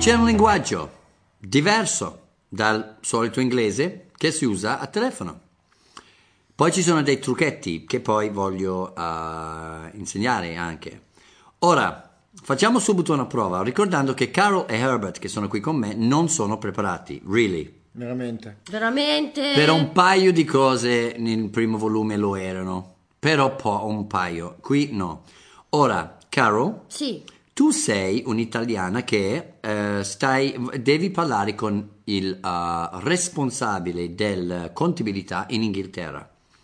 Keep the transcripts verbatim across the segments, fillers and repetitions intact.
c'è un linguaggio diverso dal solito inglese che si usa a telefono. Poi ci sono dei trucchetti che poi voglio uh, insegnare anche. Ora, facciamo subito una prova, ricordando che Carol e Herbert, che sono qui con me, non sono preparati, really. Veramente. Veramente. Per un paio di cose nel primo volume lo erano, però po- un paio, qui no. Ora, Carol, sì. Tu sei un'italiana che uh, stai, devi parlare con il uh, responsabile della contabilità in Inghilterra.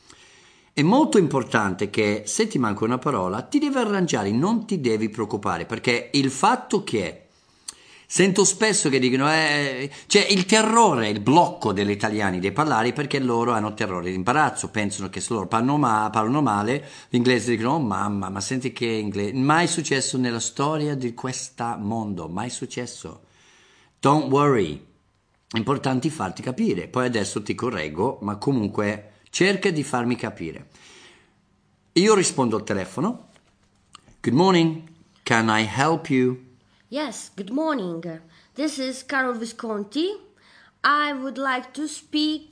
È molto importante che se ti manca una parola ti devi arrangiare, non ti devi preoccupare, perché il fatto che sento spesso che dicono eh, c'è il terrore, il blocco degli italiani di parlare perché loro hanno terrore di imbarazzo, pensano che se loro parlano, ma, parlano male, gli inglesi dicono oh mamma, ma senti che inglese, mai successo nella storia di questo mondo, mai successo. Don't worry, è importante farti capire, poi adesso ti correggo, ma comunque cerca di farmi capire. Io rispondo al telefono. Good morning, can I help you? Yes, good morning. This is Carol Visconti. I would like to speak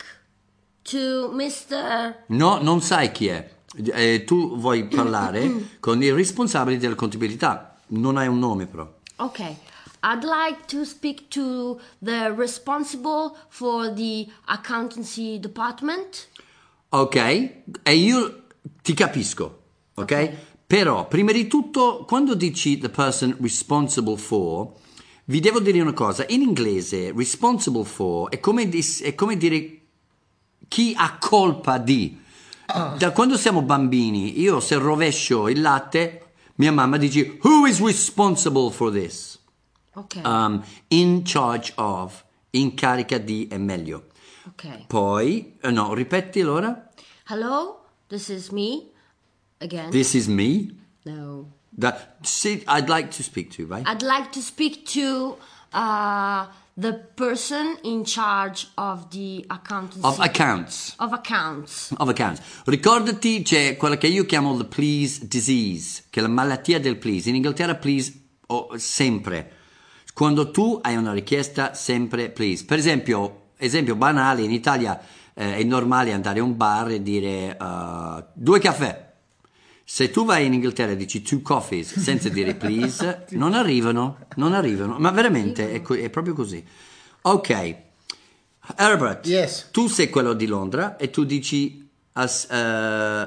to mister No, non sai chi è. Eh, tu vuoi parlare con il responsabile della contabilità. Non hai un nome però. Okay. I'd like to speak to the responsible for the accountancy department. Ok, e io ti capisco, ok? Ok. Però, prima di tutto, quando dici the person responsible for, vi devo dire una cosa. In inglese, responsible for è come, dis- è come dire chi ha colpa di. Ah. Da quando siamo bambini, io se rovescio il latte, mia mamma dice who is responsible for this? Okay. Um, in charge of, in carica di è meglio. Okay. Poi, eh, no, ripeti allora. Hello, this is me again. This is me. No. That, see, I'd like to speak to, right? I'd like to speak to uh, the person in charge of the accountancy. Of accounts. Of accounts. Of accounts. Ricordati, c'è quella che io chiamo the please disease, che è la malattia del please. In Inghilterra please oh, sempre. Quando tu hai una richiesta, sempre please. Per esempio, esempio banale, in Italia eh, è normale andare a un bar e dire uh, due caffè. Se tu vai in Inghilterra e dici two coffees senza dire please, non arrivano, non arrivano. Ma veramente è, co- è proprio così. Ok. Herbert, Yes. tu sei quello di Londra e tu dici as, uh,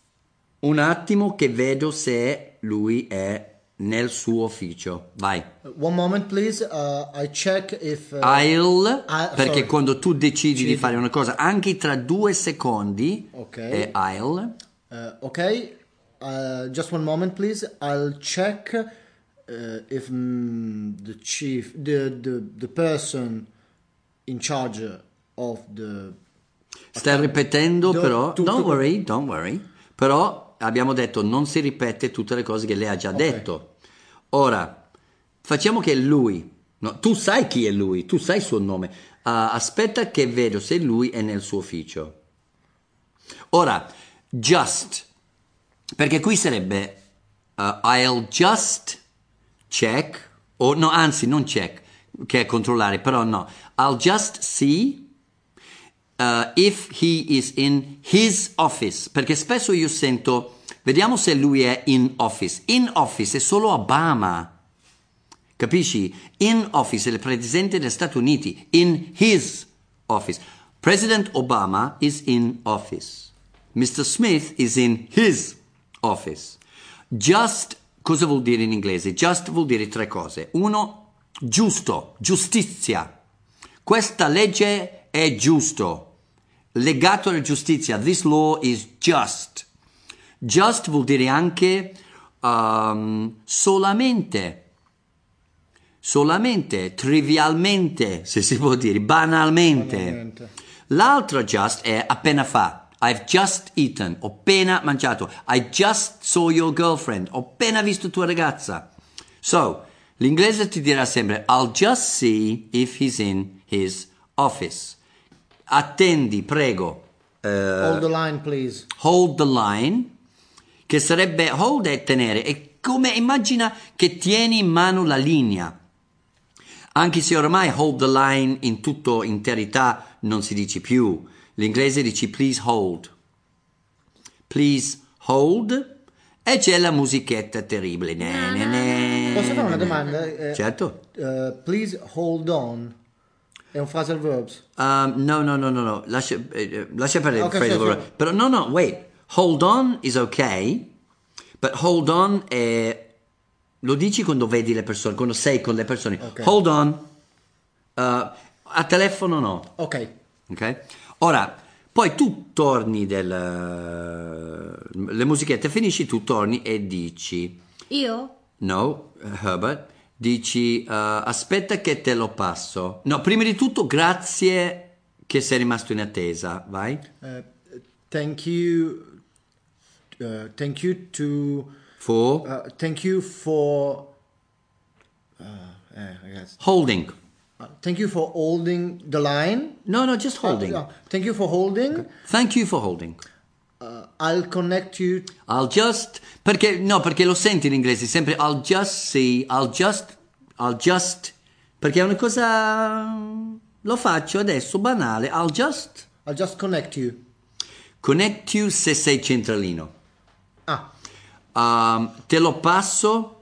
un attimo che vedo se lui è nel suo ufficio. Vai. One moment, please. Uh, I check if. Uh, I'll, I- perché sorry. quando tu decidi di Decidi. fare una cosa, anche tra due secondi, Ok. è I'll. Uh, okay. Uh, just one moment, please. I'll check uh, if mm, the chief, the, the the person in charge of the. Stai ripetendo Do- però, tu- don't tu- worry, don't worry, però abbiamo detto non si ripete tutte le cose che lei ha già Ok. detto. Ora, facciamo che lui, no, tu sai chi è lui, tu sai il suo nome, Uh, aspetta che vedo se lui è nel suo ufficio. Ora, just, perché qui sarebbe uh, I'll just check, o no, anzi non check, che è controllare, però no, I'll just see Uh, if he is in his office, perché spesso io sento vediamo se lui è in office. In office è solo Obama, capisci? In office è il presidente degli Stati Uniti. In his office, President Obama is in office, mister Smith is in his office. Just, cosa vuol dire in inglese? Just vuol dire tre cose. Uno, giusto, giustizia. Questa legge è giusto, legato alla giustizia. This law is just. Just vuol dire anche um, solamente, solamente, trivialmente, se si può dire, banalmente. Banalmente. L'altro just è appena fa. I've just eaten, ho appena mangiato. I just saw your girlfriend, ho appena visto tua ragazza. So, l'inglese ti dirà sempre I'll just see if he's in his office. Attendi, prego. Uh, Hold the line, please. hold the line, che sarebbe hold è tenere. È come immagina che tieni in mano la linea. Anche se ormai hold the line in tutto interità non si dice più. L'inglese dice please hold. Please hold. E c'è la musichetta terribile. Ne, ne, ne. Posso fare una domanda? Eh, Certo. eh, please hold on. È un phrasal verbs. Um, no, no, no, no, no. Lascia, eh, lascia perdere il Ok, phrasal sì, verb. sì. Però no, no, wait. Hold on is ok. But hold on è... Lo dici quando vedi le persone, quando sei con le persone. Ok. Hold on. Uh, a telefono no. Ok. Ok? Ora, poi tu torni del... Le musichette finisci, tu torni e dici... Io? No, Herbert, dici uh, aspetta che te lo passo. No, prima di tutto grazie che sei rimasto in attesa, vai. Uh, thank you. Uh, thank you to. For Uh, thank you for. Uh, eh, ragazzi. holding. Uh, thank you for holding the line. No, no, just holding. Uh, no, thank you for holding. Thank you for holding. Uh, I'll connect you. I'll just perché no, perché lo senti in inglese sempre I'll just see, I'll just I'll just perché è una cosa lo faccio adesso banale, I'll just I'll just connect you. connect you se sei centralino. Ah. Um, te lo passo.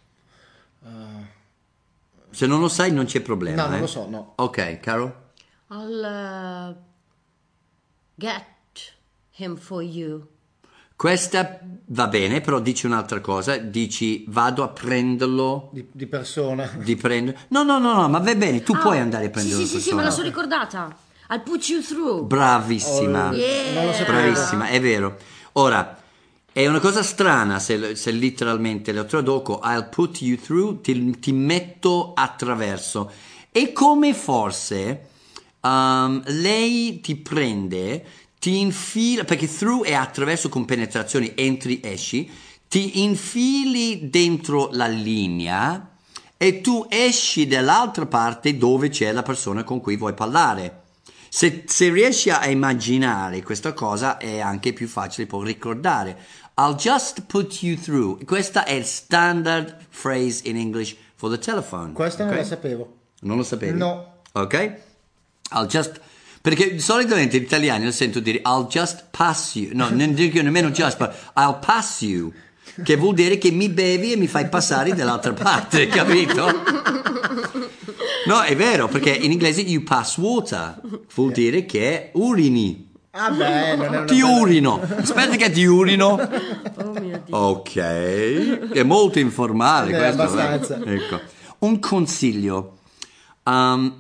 Se non lo sai non c'è problema. No, non eh. lo so, no. Ok, Carol? I'll uh, get him for you. Questa va bene, però dici un'altra cosa. Dici vado a prenderlo. Di, di persona. Di prendere. No, no, no, no, ma va bene, tu Ah, puoi andare a prendere Sì, una sì, sì, sì, me persona. la sono ricordata. I'll put you through. Bravissima. Oh, Yeah. Non lo sapevo. Bravissima, è vero. Ora, è una cosa strana se, se letteralmente lo traduco, I'll put you through, ti, ti metto attraverso. È come forse um, lei ti prende, ti infila, perché through è attraverso con penetrazione, entri, esci, ti infili dentro la linea e tu esci dall'altra parte dove c'è la persona con cui vuoi parlare. Se, se riesci a immaginare questa cosa è anche più facile poi ricordare. I'll just put you through. Questa è il standard phrase in English for the telephone. Questa non ok? la sapevo. Non lo sapevi? No. Ok? I'll just... Perché solitamente gli italiani lo sento dire I'll just pass you. No, non dico nemmeno just, but I'll pass you. Che vuol dire che mi bevi e mi fai passare dall'altra parte, capito? No, è vero, perché in inglese you pass water. Vuol dire che urini. Ah beh, non è una Ti bella- urino. Aspetta che ti urino. Oh mio Dio. Ok. È molto informale Eh, questo. abbastanza. eh. Ecco. Un consiglio. Um,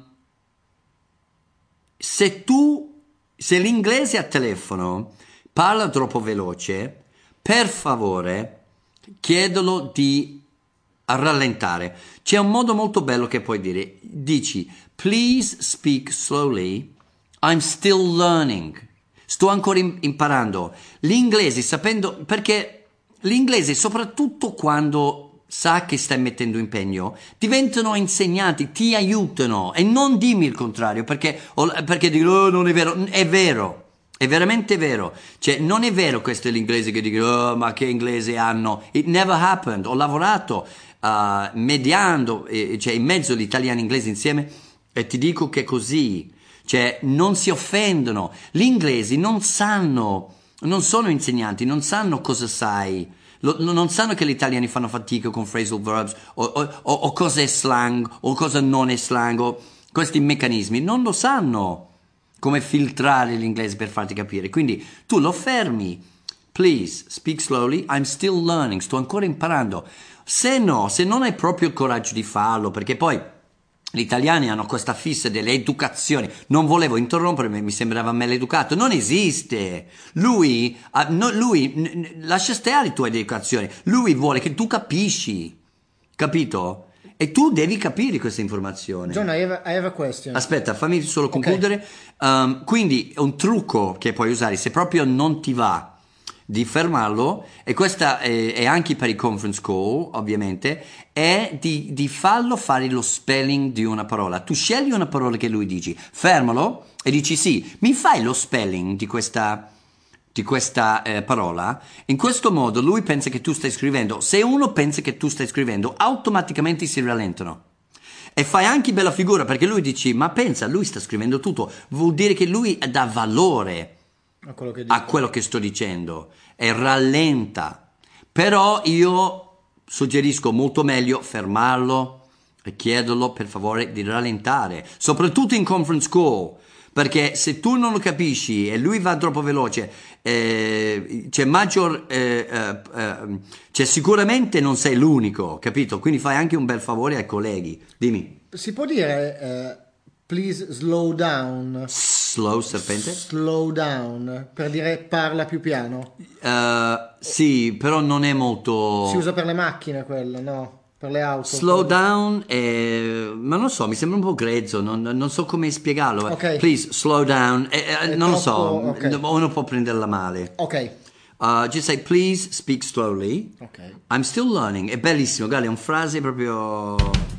se tu, se l'inglese a telefono parla troppo veloce, per favore chiedilo di rallentare. C'è un modo molto bello che puoi dire. Dici, please speak slowly. I'm still learning. Sto ancora im- imparando. L'inglese, sapendo, perché l'inglese, soprattutto quando sa che stai mettendo impegno, diventano insegnanti, ti aiutano. E non dimmi il contrario, perché, o- perché dico, oh, non è vero. È vero. È veramente vero. Cioè, non è vero questo è l'inglese che dico, oh, ma che inglese hanno. It never happened. Ho lavorato uh, mediando, eh, cioè in mezzo l'italiano e l'inglese insieme, e ti dico che è così. Cioè, non si offendono. Gli inglesi non sanno, non sono insegnanti, non sanno cosa sai. Lo- non sanno che gli italiani fanno fatica con phrasal verbs, o, o, o, o cosa è slang, o cosa non è slang, o questi meccanismi. Non lo sanno come filtrare l'inglese per farti capire. Quindi tu lo fermi. Please, speak slowly. I'm still learning. Sto ancora imparando. Se no, se non hai proprio il coraggio di farlo, perché poi gli italiani hanno questa fissa dell'educazione. Non volevo interrompermi, mi sembrava maleducato. Non esiste. Lui, ah, no, lui n- n- lascia stare la tua educazione. Lui vuole che tu capisci. Capito? E tu devi capire questa informazione. John, I have, a, I have a question. Aspetta, fammi solo concludere. Um, quindi un trucco che puoi usare se proprio non ti va di fermarlo, e questa è, è anche per i conference call ovviamente, è di, di farlo fare lo spelling di una parola. Tu scegli una parola che lui dici, fermalo e dici sì, mi fai lo spelling di questa, di questa eh, parola. In questo modo lui pensa che tu stai scrivendo. Se uno pensa che tu stai scrivendo, automaticamente si rallentano. E fai anche bella figura, perché lui dici, ma pensa, lui sta scrivendo tutto, vuol dire che lui dà valore A quello che dico. a quello che sto dicendo e rallenta. Però io suggerisco molto meglio fermarlo e chiederlo per favore di rallentare, soprattutto in conference call, perché se tu non lo capisci e lui va troppo veloce, eh, c'è maggior eh, eh, eh, c'è sicuramente non sei l'unico, capito? Quindi fai anche un bel favore ai colleghi. Dimmi. Si può dire eh, please slow down? Slow serpente? Slow down, per dire parla più piano. Uh, sì, però non è molto... Si usa per le macchine quello, no? Per le auto. Slow down, è... ma non so, mi sembra un po' grezzo, non, non so come spiegarlo. Ok. Please, slow down. Eh, eh, non lo so, troppo- ok. uno può prenderla male. Ok, Uh, just say, please speak slowly. ok. I'm still learning. È bellissimo, guarda, è una frase proprio...